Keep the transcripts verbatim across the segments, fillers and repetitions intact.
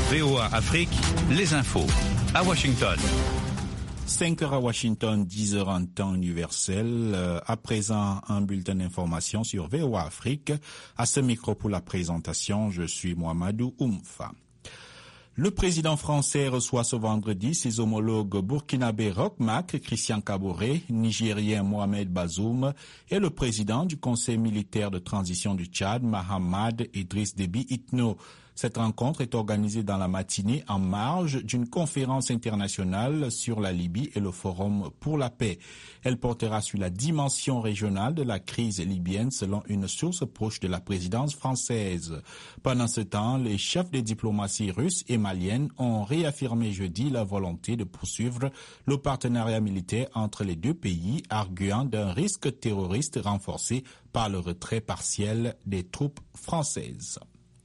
V O A Afrique, les infos. À Washington. cinq heures à Washington, dix heures en temps universel. Euh, à présent, un bulletin d'information sur V O A Afrique. À ce micro pour la présentation, je suis Mohamedou Oumfa. Le président français reçoit ce vendredi ses homologues burkinabé Roch Marc Christian Kaboré, nigérien Mohamed Bazoum et le président du conseil militaire de transition du Tchad, Mahamad Idriss Déby Itno. Cette rencontre est organisée dans la matinée en marge d'une conférence internationale sur la Libye et le Forum pour la paix. Elle portera sur la dimension régionale de la crise libyenne selon une source proche de la présidence française. Pendant ce temps, les chefs des diplomaties russes et maliennes ont réaffirmé jeudi la volonté de poursuivre le partenariat militaire entre les deux pays, arguant d'un risque terroriste renforcé par le retrait partiel des troupes françaises.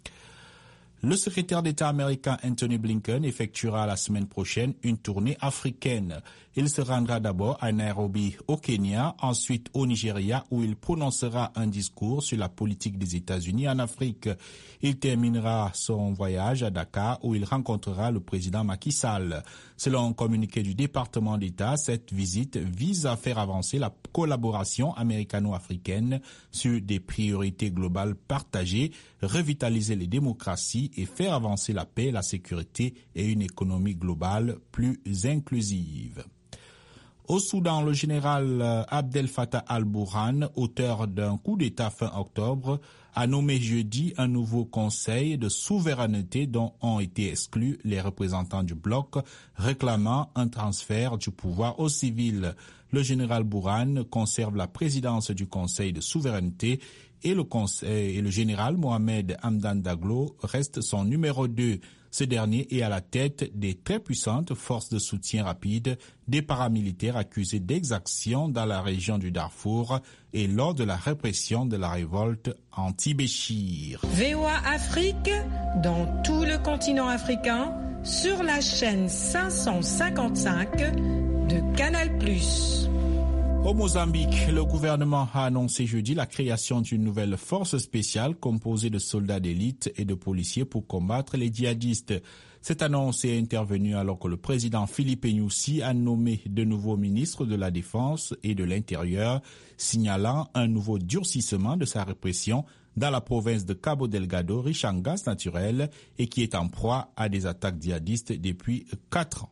Le secrétaire d'État américain Anthony Blinken effectuera la semaine prochaine une tournée africaine. Il se rendra d'abord à Nairobi au Kenya, ensuite au Nigeria où il prononcera un discours sur la politique des États-Unis en Afrique. Il terminera son voyage à Dakar où il rencontrera le président Macky Sall. Selon un communiqué du département d'État, cette visite vise à faire avancer la collaboration américano-africaine sur des priorités globales partagées, revitaliser les démocraties et faire avancer la paix, la sécurité et une économie globale plus inclusive. Au Soudan, le général Abdel Fattah al-Burhan, auteur d'un coup d'État fin octobre, a nommé jeudi un nouveau conseil de souveraineté dont ont été exclus les représentants du bloc, réclamant un transfert du pouvoir aux civils. Le général Burhan conserve la présidence du conseil de souveraineté et le, conseil, et le général Mohamed Hamdan Daglo reste son numéro deux. Ce dernier est à la tête des très puissantes forces de soutien rapide des paramilitaires accusés d'exactions dans la région du Darfour et lors de la répression de la révolte anti-Béchir. V O A Afrique, dans tout le continent africain, sur la chaîne cinq cent cinquante-cinq de Canal plus. Au Mozambique, le gouvernement a annoncé jeudi la création d'une nouvelle force spéciale composée de soldats d'élite et de policiers pour combattre les djihadistes. Cette annonce est intervenue alors que le président Philippe Nyusi a nommé de nouveaux ministres de la Défense et de l'Intérieur, signalant un nouveau durcissement de sa répression dans la province de Cabo Delgado, riche en gaz naturel et qui est en proie à des attaques djihadistes depuis quatre ans.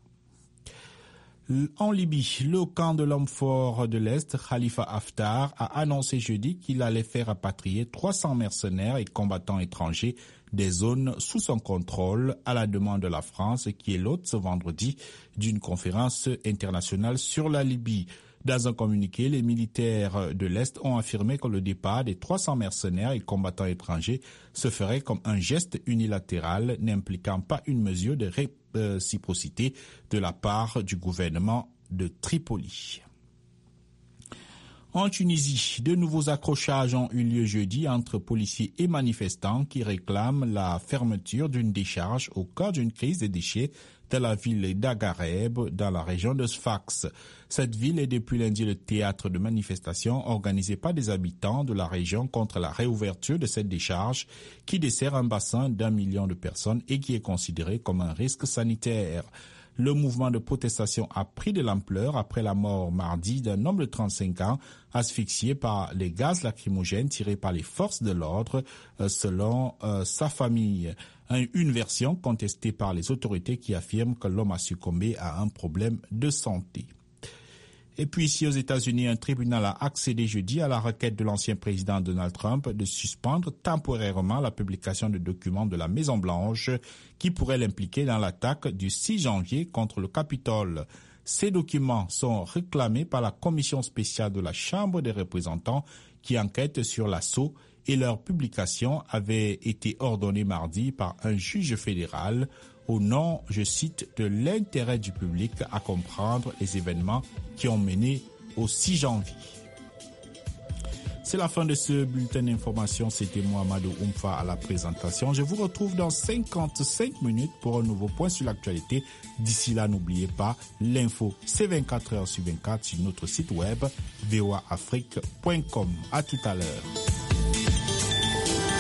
En Libye, le camp de l'homme fort de l'Est, Khalifa Haftar, a annoncé jeudi qu'il allait faire rapatrier trois cents mercenaires et combattants étrangers des zones sous son contrôle à la demande de la France qui est l'hôte ce vendredi d'une conférence internationale sur la Libye. Dans un communiqué, les militaires de l'Est ont affirmé que le départ des trois cents mercenaires et combattants étrangers se ferait comme un geste unilatéral n'impliquant pas une mesure de réciprocité de la part du gouvernement de Tripoli. En Tunisie, de nouveaux accrochages ont eu lieu jeudi entre policiers et manifestants qui réclament la fermeture d'une décharge au cœur d'une crise des déchets de la ville d'Agareb dans la région de Sfax. Cette ville est depuis lundi le théâtre de manifestations organisées par des habitants de la région contre la réouverture de cette décharge qui dessert un bassin d'un million de personnes et qui est considéré comme un risque sanitaire. Le mouvement de protestation a pris de l'ampleur après la mort mardi d'un homme de trente-cinq ans asphyxié par les gaz lacrymogènes tirés par les forces de l'ordre, selon euh, sa famille. Une version contestée par les autorités qui affirment que l'homme a succombé à un problème de santé. Et puis ici aux États-Unis, un tribunal a accédé jeudi à la requête de l'ancien président Donald Trump de suspendre temporairement la publication de documents de la Maison-Blanche qui pourraient l'impliquer dans l'attaque du six janvier contre le Capitole. Ces documents sont réclamés par la commission spéciale de la Chambre des représentants qui enquête sur l'assaut et leur publication avait été ordonnée mardi par un juge fédéral au nom, je cite, de l'intérêt du public à comprendre les événements qui ont mené au six janvier. C'est la fin de ce bulletin d'information. C'était Mohamedou Oumfa à la présentation. Je vous retrouve dans cinquante-cinq minutes pour un nouveau point sur l'actualité. D'ici là, n'oubliez pas, l'info, c'est vingt-quatre heures sur vingt-quatre sur notre site web v o a afrique point com. À tout à l'heure.